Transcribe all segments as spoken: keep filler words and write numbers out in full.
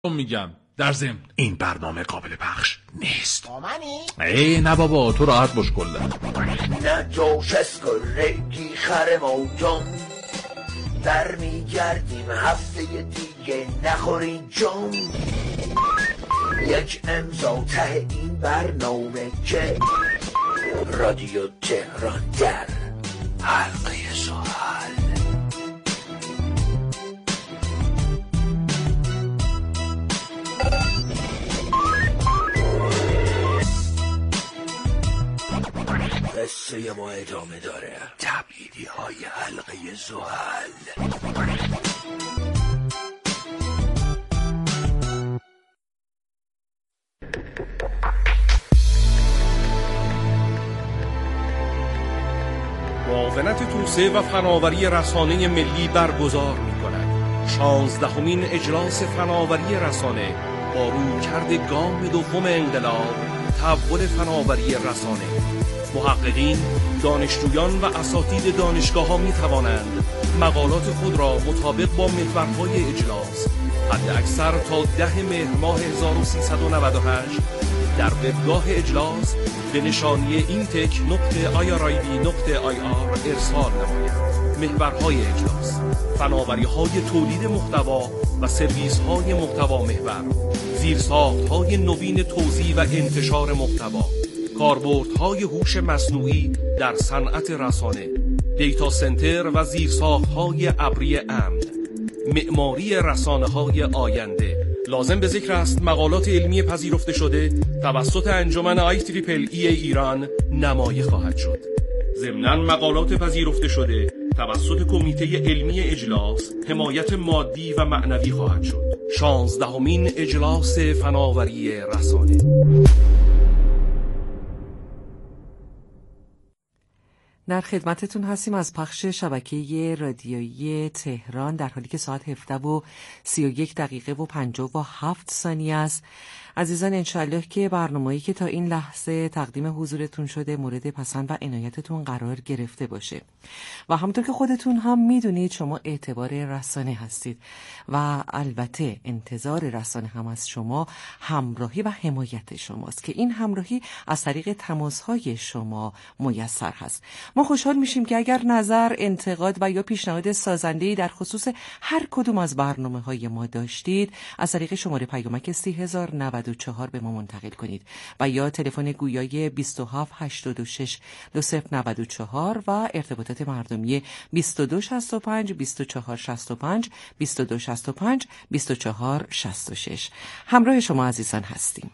میگم در ضمن این برنامه قابل پخش نیست. با منی؟ ای نه بابا تو راحت باش کلا. نه جوش از گرگی خر موجم در میگردیم هفته دیگه نخوری جم. یک امضا ته این برنامه که رادیو تهران در حلقه سوال. قصه ما ادامه داره. تبلیدی های حلقه زحل. معاونت توسعه و فناوری رسانه ملی برگزار می‌کند شانزدهمین اجلاس فناوری رسانه با رویکرد گام دوم انقلاب، تحول فناوری رسانه. محققین، دانشجویان و اساتید دانشگاه‌ها می‌توانند مقالات خود را مطابق با محورهای اجلاس حد اکثر تا ده مهر ماه هزار و سیصد و نود و هشت در وبگاه اجلاس به نشانی اینتک نقطه آی آر آی بی نقطه آی آر ارسال نمایند. محورهای اجلاس: فناوری‌های تولید محتوا و سرویس‌های محتوا محور، زیرساخت‌های نوین توزیع و انتشار محتوا، کاربردهای هوش مصنوعی در صنعت رسانه، دیتا سنتر و زیرساخت‌های ابری امن، معماری رسانه‌های آینده. لازم به ذکر است مقالات علمی پذیرفته شده توسط انجمن آی تریپل ای ایران نمایه خواهد شد. ضمناً مقالات پذیرفته شده توسط کمیته علمی اجلاس حمایت مادی و معنوی خواهد شد. شانزدهمین اجلاس فناوری رسانه. در خدمتتون هستیم از پخش شبکه رادیویی تهران، در حالی که ساعت هفده و سی و یک دقیقه و پنجاه و هفت ثانیه است. عزیزان، انشالله که برنامه‌ای که تا این لحظه تقدیم حضورتون شده مورد پسند و عنایتتون قرار گرفته باشه. و همونطور که خودتون هم میدونید شما اعتبار رسانه هستید و البته انتظار رسانه هم از شما همراهی و حمایت شماست که این همراهی از طریق تماس‌های شما میسر هست. ما خوشحال میشیم که اگر نظر، انتقاد و یا پیشنهاد سازنده‌ای در خصوص هر کدوم از برنامه‌های ما داشتید از طریق شماره پیامک سی هزار و نود و چهار به ما منتقل کنید و یا تلفن گویای بیست و هفت هشتاد و شش دو صفر نود و چهار و ارتباطات مردمی بیست و دو شصت و پنج بیست و چهار شصت و پنج بیست و دو شصت و پنج بیست و چهار شصت و شش. همراه شما عزیزان هستیم.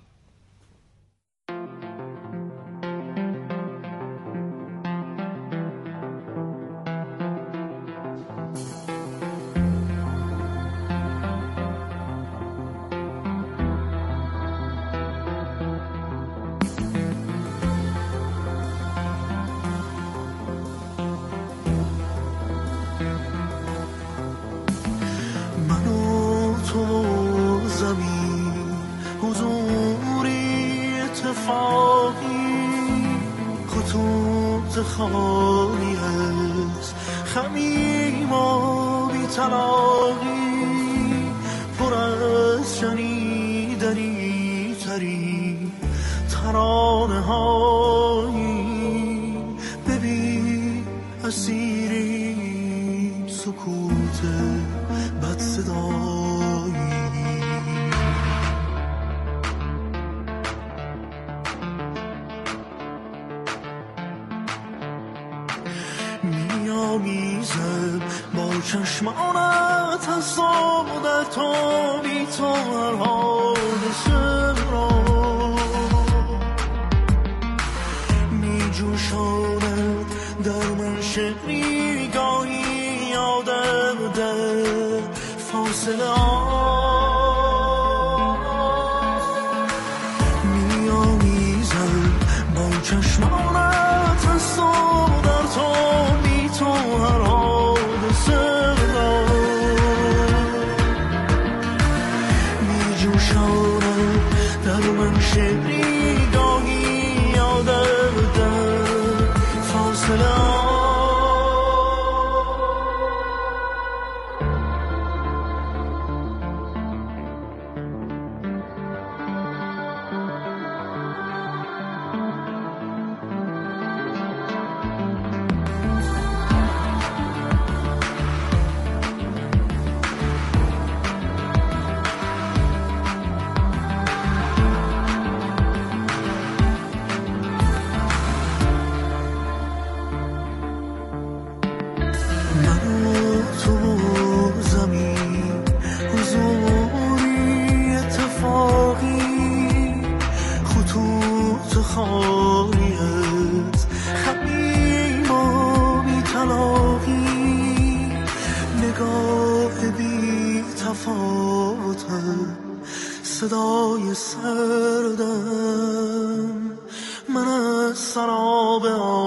خالی است خمیم و بی تلاقی پر از شنیدنی تری ترانه هایی ببین اسیری سکوت بد صدایی میزم با چشمانت از در تو بی تو هر حادثه را می جوشاند در من شعری گاهی یادم در فاصله می آمیزم با چشمانت از در تو تو هر حادثه را می جوشاند در من شعری گاهی یادم در فاصله صدای سردم من از سراب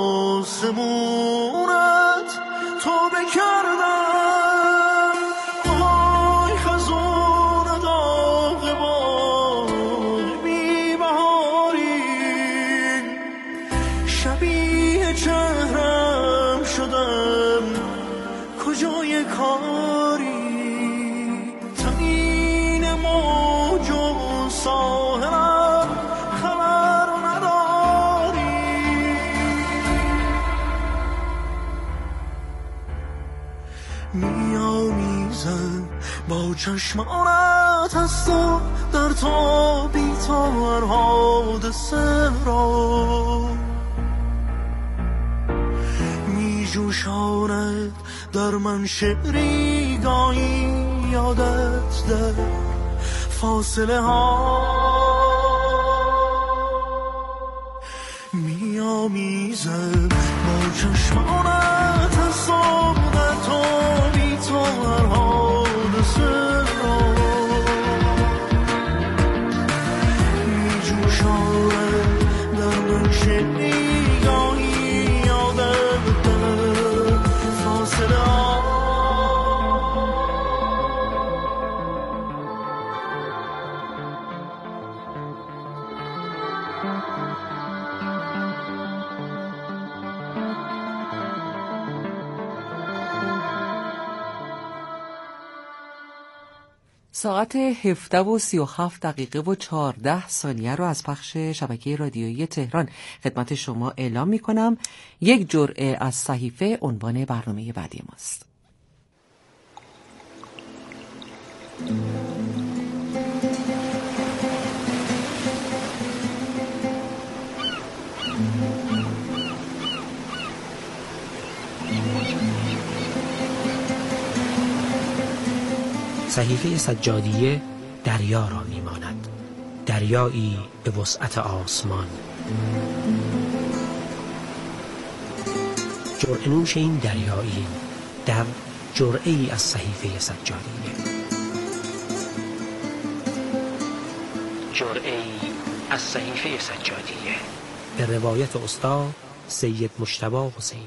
آسمونت تو بکردم آی خزون داغ باغ بی بهارین شبیه چهرم شدم کجای کاری تنین موج و ساحلم خبر نداری میامیزم با چشمانت از تو در تو بی تو هر حادثه را میجوشاند در من شعری گاهی یادت در فاصله ها میامیزم با چشمانت از صبح در تو بی تو هر حادثه را میجوشاند در من شعری گاهی یادت در فاصله ها. ساعت هفده و سی و هفت دقیقه و چهارده ثانیه رو از پخش شبکه رادیویی تهران خدمت شما اعلام می کنم. یک جرعه از صحیفه عنوان برنامه بعدی ماست. صحیفه سجادیه دریا را میماند، دریایی به وسعت آسمان. جرعه نوش این دریایی در جرعه ای از صحیفه سجادیه. جرعه ای از صحیفه سجادیه به روایت استاد سید مجتبی حسینی.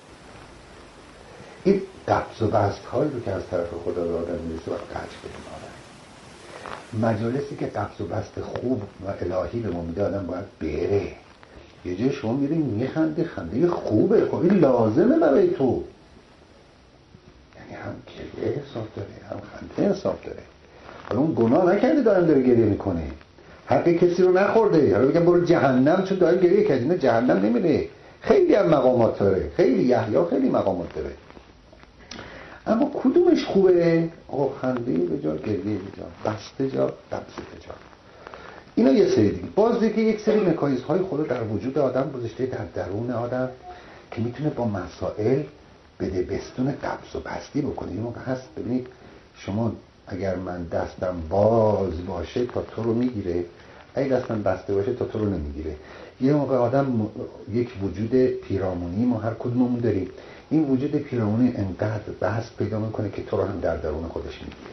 این قبض و بست هایی رو که از طرف خدا به آدم میرسه باید قطع بدیم. مجالسی که قبض و بست خوب و الهی به ما میده آدم باید بره. یه جای شما میرین میخنده، خنده خوبه، خب این لازمه برای تو، یعنی هم گریه حساب داره هم خنده حساب داره. حالا اون گناه نکرده دارم داره گریه میکنه، حق کسی رو نخورده، حالا بگم برو جهنم چون داره گریه کرد، اینا جهنم نمیره. خیلی هم مقامات داره، خیلی یحیی خیلی مقامات داره. اما کدومش خوبه؟ آقا خنده به جا، گریه به جا، بسته جا، قبض به جا. اینا یه سری دیگه. باز دیگه یک سری مکانیزم های خدا در وجود آدم گذاشته، در درون آدم، که میتونه با مسائل بده بستون قبض و بستی بکنه. این موقع هست ببینید شما اگر من دستم باز باشه تا تو رو میگیره، اگه دستم بسته باشه تا تو رو نمیگیره. یه موقع آدم یک وجود پیرامونی ما هر کدوممون داریم، این وجود پیرامونی انقدر بحث پیدا میکنه که تو رو هم در درون خودش میگیره.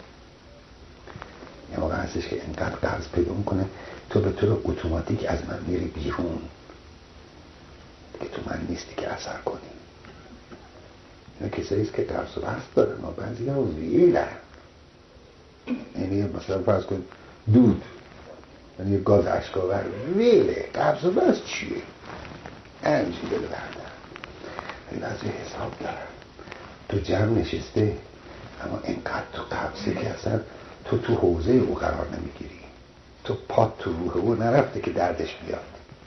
یه موقع هستش که انقدر قبض پیدا میکنه تو به طور اتوماتیک از من میری بیرون، دیگه تو من نیستی که اثر کنی. اینا کسایی است که قبض و بست دارن، ما بعضی ها ویل دارن. یعنی مثلا فرض کن دود، یعنی گاز اشکاور ویله، قبض و بست چیه؟ انجی دل بردن این از یه حساب دارم. تو جمع نشسته اما اینقدر تو قبضه که اصلا تو تو حوزه او قرار نمیگیری، تو پات تو روح او نرفته که دردش بیاد.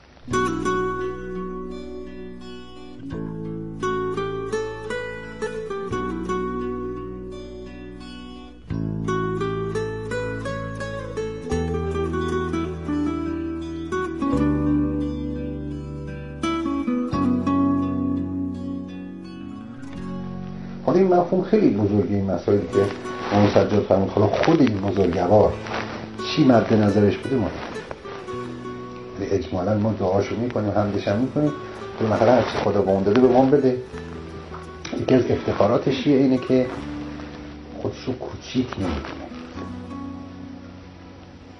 این مفهوم خیلی بزرگی، این مسائلی که اون سجاد فرمود. حالا خود این بزرگوار چی مد نظرش بوده ما اجمالا ما دعاشو میکنیم، حمدش هم میکنیم که مثلا هرچی خدا با اون داده به ما بده. یکی از افتخاراتش شیه اینه که خودشو کوچیک نمیکنه.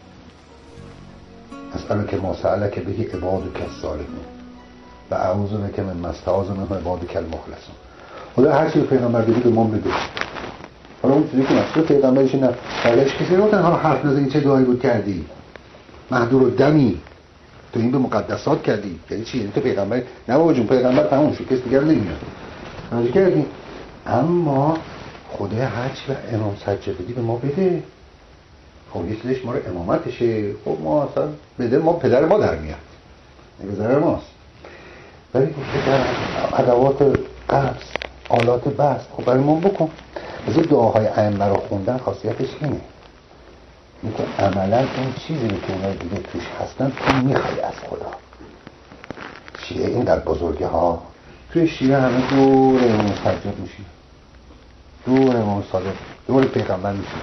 مسئله که ما سأله که بگی عبادو که صالحون و اعوذ بک من ما استعاذ منه عبادو که المخلصون. خدا هر چی پیغمبر بگی به ما بده. حالا اون چیزی که مسئله پیغمبرش نه بلش کسی رو تنها حرف نزنی چه دعایی بود کردی محضور و دمی تو این به مقدسات کردی. یعنی چی؟ یعنی تو پیغمبر نه بابا جون پیغمبر تموم شد کسی دیگر نمیاد راجع کردی. اما خدا هرچی به امام سجادی به ما بده. خب یه چیزش ما رو امامتشه. خب ما اصلا بده ما پدر ما در میاد نگذاره ماست. ولی گفته در ادوات قبض آلات بست خب برای ما بکن. از این دعاهای ائمه رو خوندن خاصیتش اینه این که عملا اون چیزی که اونها دیگه توش هستن تو میخوای از خدا. شیعه این در بزرگه ها توی شیعه همه دور امام سجاد میشین دور امام صادق دور پیغمبر میشین.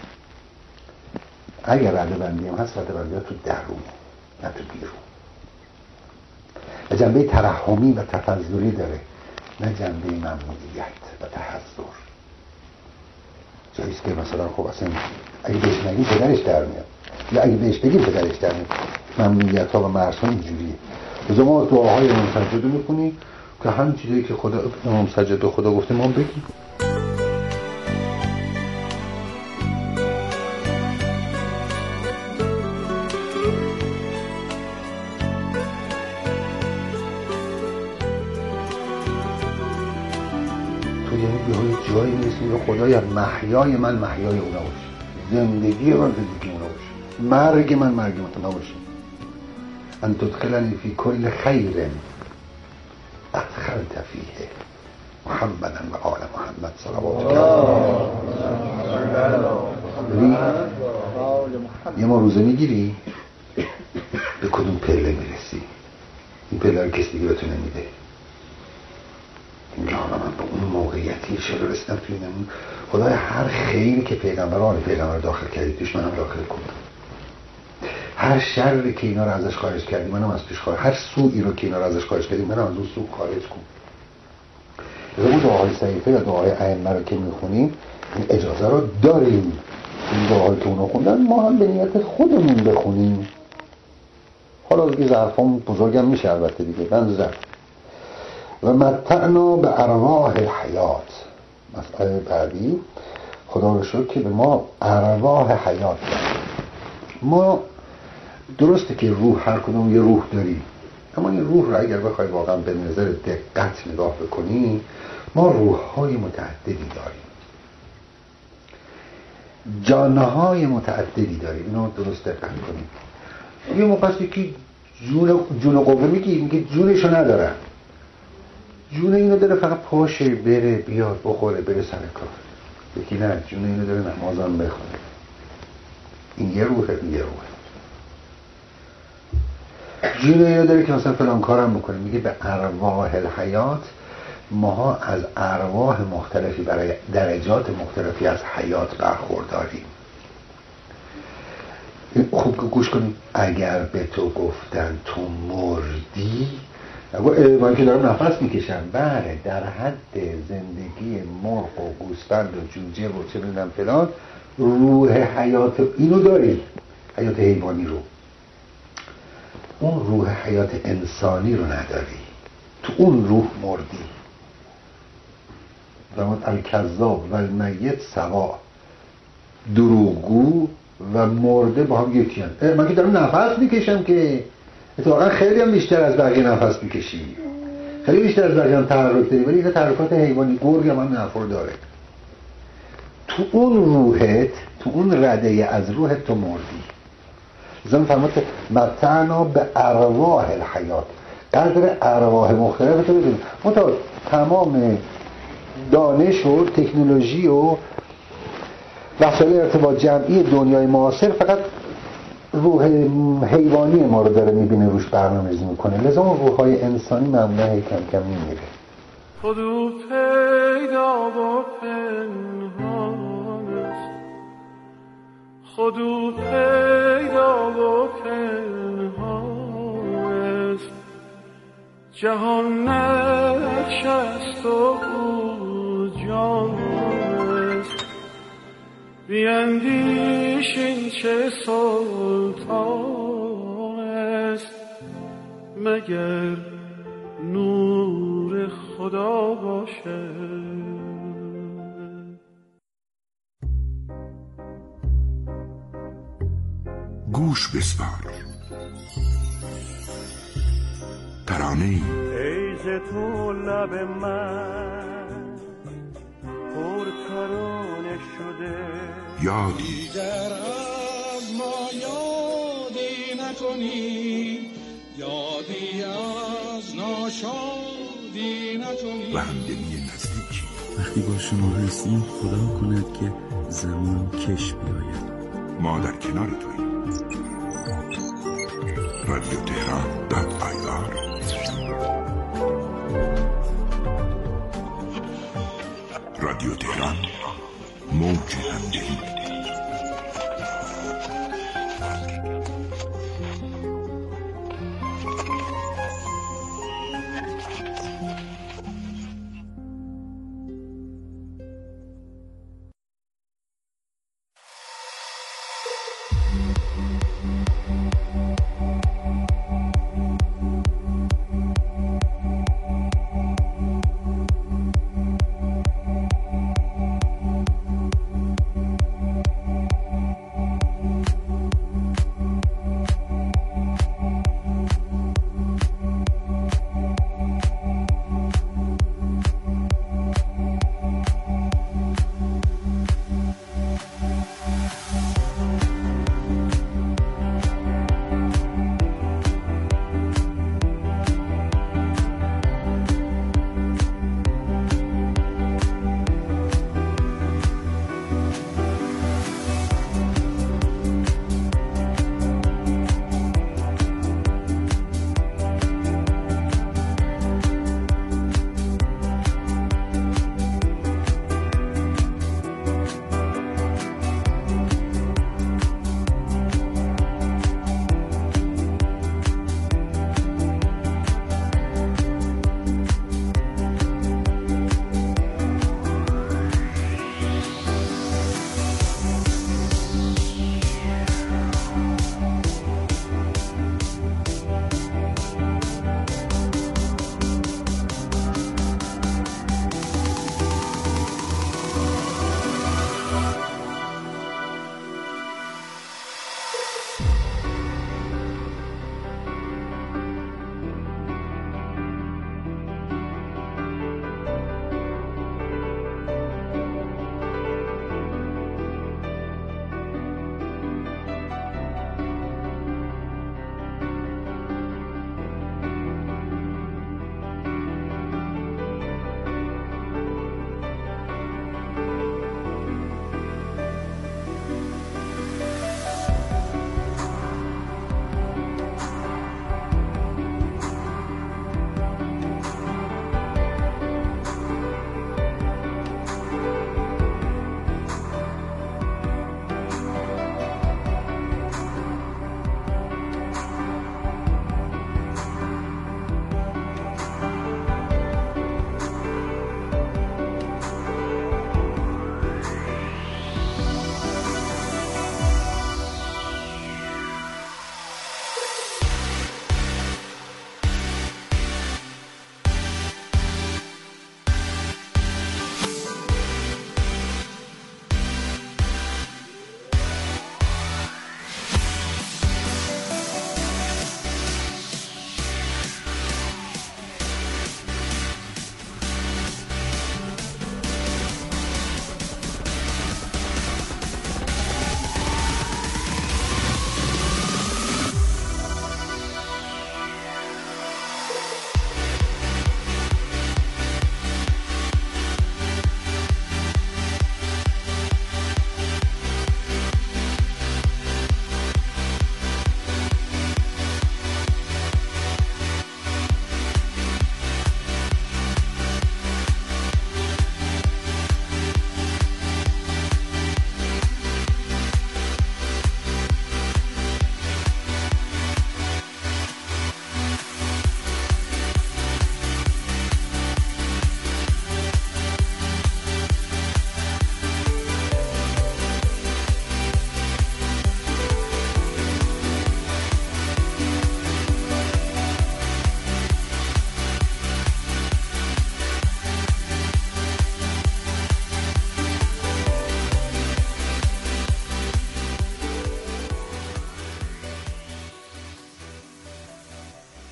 اگر رده بندی هم هست رده بندی ها تو درون نه تو بیرون و جنبه ترحمی و تفضلی داره نه جنبه ممنوعیت و تحضر. جاییست که مثلا خب اصلا اگه بهش نگیم پدرش در میاد یا اگه بهش بگیم پدرش در میاد. ممنوعیت ها و مرس ها اینجوریه. از ما دعاهای امام سجاد رو میکنیم که همین چیزایی که خدا امام سجاد خدا گفته ما بگیم. جایی میرسیم به خدای محیای من محیای اونا باشه زندگی من زندگی اونا باشه مرگ من مرگ اونا باشه. ان تدخلنی فی کل خیر ادخلت فیه محمدا و آل محمد صلوات الله. یه ما روزه میگیری به کدوم پله میرسی این پله رو کسی دیگه بهتون نمیده. اینجا من به اون موقعیتی چرا رسیدم توی نمون خدای هر خیری که پیغمبران پیغمبر داخل کردی توش منم داخل کن. هر شری که اینا رو ازش خارج کردی منم از توش خارج. هر سوئی رو که اینا رو ازش خارج کردی منم از اون سو خارج کن. از اون دعاهای صحیفه یا دعاهای ائمه رو که میخونیم این اجازه رو داریم. این دعاهایی که اونا خوندن ما هم به نیت خودمون بخونیم. حالا دیگه ظرفام بزرگم میشه البته دیگه بند ظرف. و متعنا به ارواح الحیات. مسئله بعدی خدا رو شکر که به ما ارواح حیات داریم. ما درسته که روح هر کدوم یه روح داریم اما این روح رو اگر بخوای واقعا به نظر دقت نگاه بکنی ما روح‌های متعددی داریم جانهای متعددی داریم. اینو درست دقت کنیم. یه موقعی که جون جون قوه میگی میگه جونشو نداره جون اینو داره فقط پاشه بره بیاد بخوره بره سر کار. یکی نه جون اینو داره نمازم بخونه. این یه روحه این یه روحه. جون اینو داره که مثلا فلان کارم بکنه. میگه به ارواح الحیات ماها از ارواح مختلفی برای درجات مختلفی از حیات برخورداریم. خوب که گوش کنیم. اگر به تو گفتن تو مردی من که دارم نفس میکشم بله در حد زندگی مرغ و گوسفند و جوجه و چه میدونم فلان روح حیات اینو داری حیات حیوانی رو. اون روح حیات انسانی رو نداری. تو اون روح مردی. زمان الکذاب و المیت سوا دروغگو و مرده با هم یکی هست. من که دارم نفس میکشم که اتفاقا خیلی هم بیشتر از بقیه نفس میکشی خیلی بیشتر از بقیه هم تحرک داری ولی این تحرکات حیوانی گرگ هم هم نفر داره. تو اون روحت تو اون رده از روحت تو مردی. زمان فرمات متعنا به ارواح الحیات قدر ارواح مختلف تو بدونیم. منطقه تمام دانش و تکنولوژی و وسایل ارتباط جمعی دنیای معاصر فقط روح حیوانی ما رو داره میبینه روش برنامه‌ریزی میکنه. لذا اون روح‌های انسانی معمولا کم کم میمیره. خودو پیدا و پنهان است خودو پیدا و پنهان است جهان نقش است و جان است بیندیش این چه سلطان مگر نور خدا باشه. گوش بسپار ترانه ای ای ز تو لب من پر ترانه شده، یادی دیگر از ما یادی نکنی، یادی از ناشادی نکنی. و همدلی نزدیکی. وقتی با شما هستیم خدا کند که زمان کش بیاید. ما در کنار توییم. رادیو تهران دات آی آر. رادیو تهران، موج همدلی.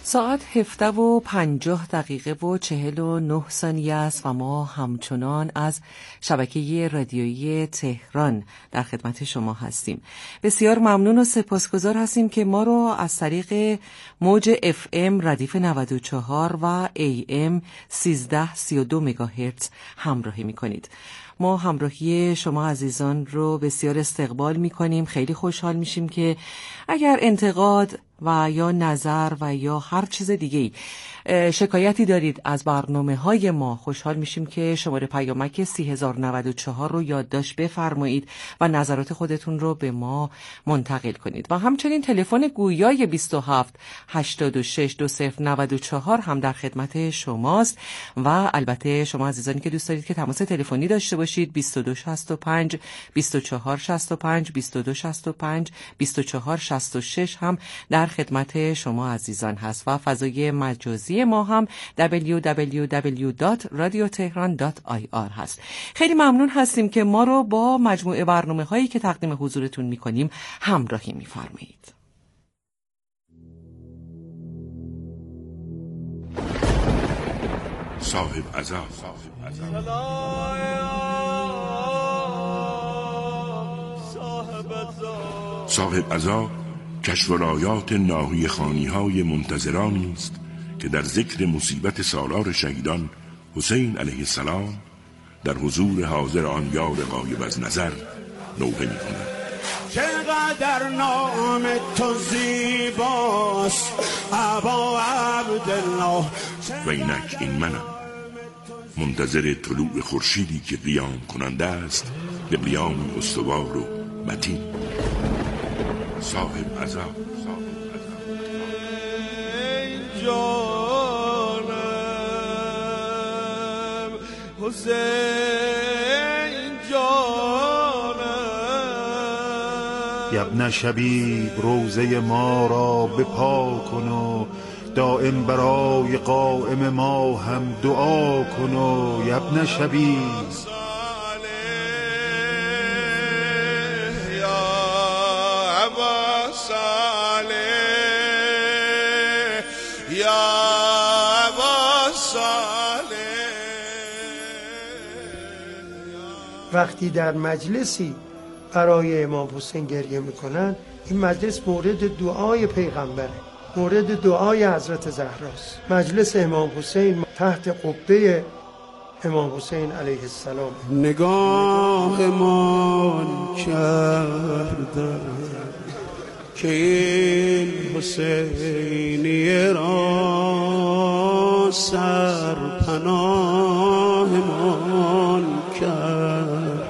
ساعت هفده و پنجاه دقیقه و چهل و نه ثانیه است و ما همچنان از شبکه رادیویی تهران در خدمت شما هستیم. بسیار ممنون و سپاسگزار هستیم که ما رو از طریق موج اف ام ردیف نود و چهار و ای ام سیزده سی و دو مگاهرتز همراهی می کنید. ما همراهی شما عزیزان رو بسیار استقبال می کنیم. خیلی خوشحال میشیم که اگر انتقاد و یا نظر و یا هر چیز دیگه‌ای شکایتی دارید از برنامه های ما، خوشحال میشیم که شماره پیامک سی هزار و نود و چهار رو یادداشت بفرمایید و نظرات خودتون رو به ما منتقل کنید. و همچنین تلفن گویای بیست و هفت هشتاد و شش دو صفر نود و چهار هم در خدمت شماست و البته شما عزیزانی که دوست دارید که تماس تلفنی داشته باشید بیست و دو شصت و پنج بیست و چهار شصت و پنج بیست و دو شصت و پنج بیست و چهار شصت و شش هم در خدمت شما عزیزان هست و فضای مجازی ما هم دبلیو دبلیو دبلیو دات رادیو تهران دات آی آر هست. خیلی ممنون هستیم که ما رو با مجموعه برنامه هایی که تقدیم حضورتون می کنیم همراهی می فرمایید. صاحب عزا صاحب عزا کشف رایات ناحیه خانی های منتظرانی است که در ذکر مصیبت سالار شهیدان حسین علیه السلام در حضور حاضر آن یار غایب از نظر نوحه می کند. چقدر نام تو زیباست ابا عبدالله. و اینک این منم، منتظر طلوع خورشیدی که قیام کننده است به قیام استوار و متین. صاحب عزا جانم حسین جانم. ابن شبیب روزه ما را بپا کن و دائم برای قائم ما هم دعا کن و ابن شبیب. وقتی در مجلسی برای امام حسین گریه میکنن، این مجلس مورد دعای پیغمبره، مورد دعای حضرت زهراست. مجلس امام حسین تحت قبه امام حسین علیه السلام. نگاهمان کردم که این حسینی را سرپناهمان کردم.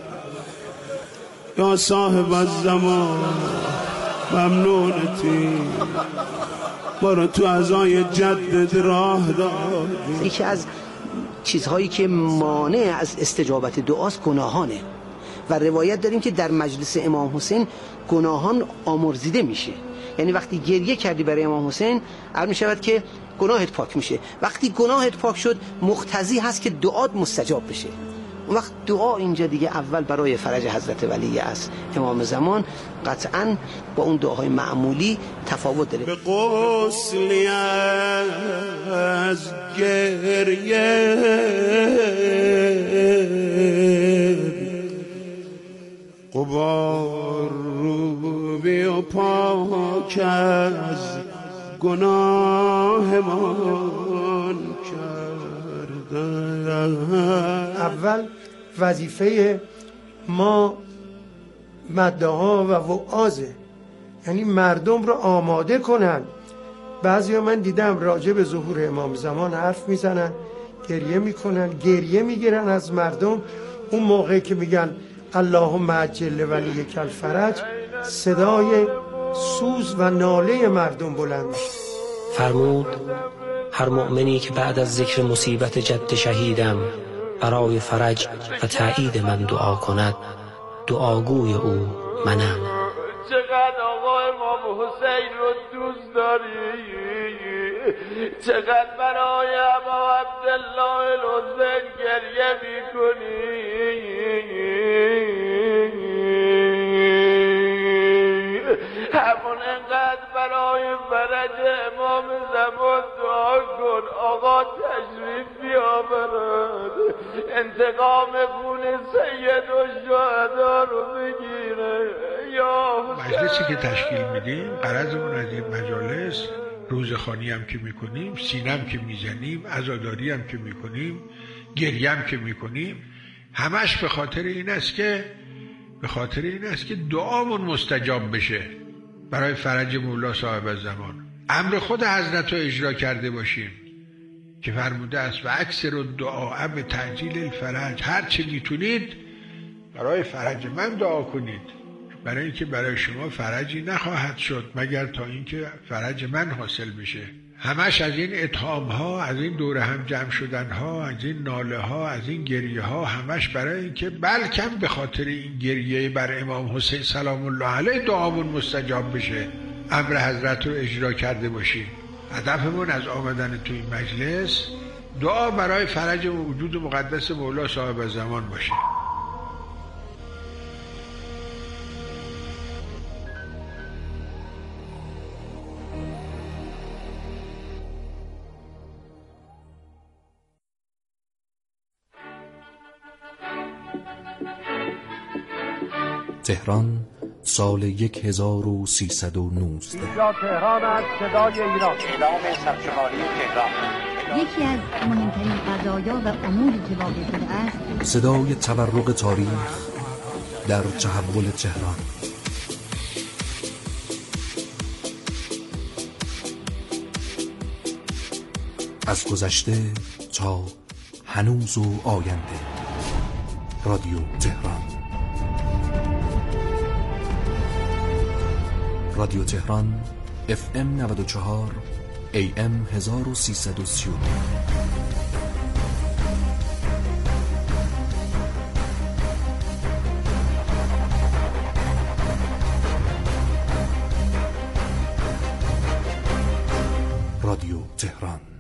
یا صاحب الزمان ممنونتی برو تو عزای جدد راه دادی. یکی از چیزهایی که مانع از استجابت دعاست گناهانه و روایت داریم که در مجلس امام حسین گناهان آمرزیده میشه. یعنی وقتی گریه کردی برای امام حسین عرض میشود که گناهت پاک میشه. وقتی گناهت پاک شد مقتضی هست که دعات مستجاب بشه. اون وقت دعا اینجا دیگه اول برای فرج حضرت ولی است امام زمان قطعاً با اون دعاهای معمولی تفاوت داره. به غسلی از گریه قبار رو بیا پاک از گناهمان کردن. اول وظیفه ما مدعا و وعازه، یعنی مردم رو آماده کنن. بعضیا من دیدم راجع به ظهور امام زمان حرف میزنن، گریه میکنن، گریه میگیرن از مردم. اون موقعی که میگن اللهم عجل ولیک الفرج، صدای سوز و ناله مردم بلند میشه. فرمود هر مؤمنی که بعد از ذکر مصیبت جد شهیدم برای فرج و تأیید من دعا کند، دعاگوی او منم. چقدر آقا امام حسین رو دوست داری، چقدر برای ابا عبدالله الحسین گریه میکنی. همون انقدر برای فرج امام زمان دعا کن آقا تشریف بیاورد، انتقام خون سید و شهدا رو بگیره یا مجلسی که تشکیل میدیم غرضمون از این مجالس روزخوانی هم که میکنیم، سینه هم که میزنیم، عزاداری هم که میکنیم، گریه هم که میکنیم، همش به خاطر این است که به خاطر این است که دعامون مستجاب بشه برای فرج مولا صاحب الزمان. امر خود حضرت رو اجرا کرده باشیم که فرموده است و اکثر الدعاء به تعجیل الفرج، هر چه میتونید برای فرج من دعا کنید، برای اینکه برای شما فرجی نخواهد شد مگر تا اینکه فرج من حاصل بشه. همش از این اتهام ها، از این دور هم جمع شدن ها، از این ناله ها، از این گریه ها، همش برای اینکه بلکم به خاطر این گریه بر امام حسین سلام الله علیه دعامون مستجاب بشه، امر حضرت رو اجرا کرده باشیم. هدفمون از آمدن تو این مجلس دعا برای فرج وجود مقدس مولا صاحب الزمان باشه. تهران سال یک هزار و سیصد و نوزده. اینجا تهران از صدای ایران. اعلام سرشماری تهران. یکی از مهمترین قضایا و اموری که واقع شده است صدای تورق تاریخ در تحول تهران. از گذشته تا هنوز و آینده. رادیو تهران. رادیو تهران اف ام نود و چهار ای ام هزار و سیصد و سی و دو. رادیو تهران.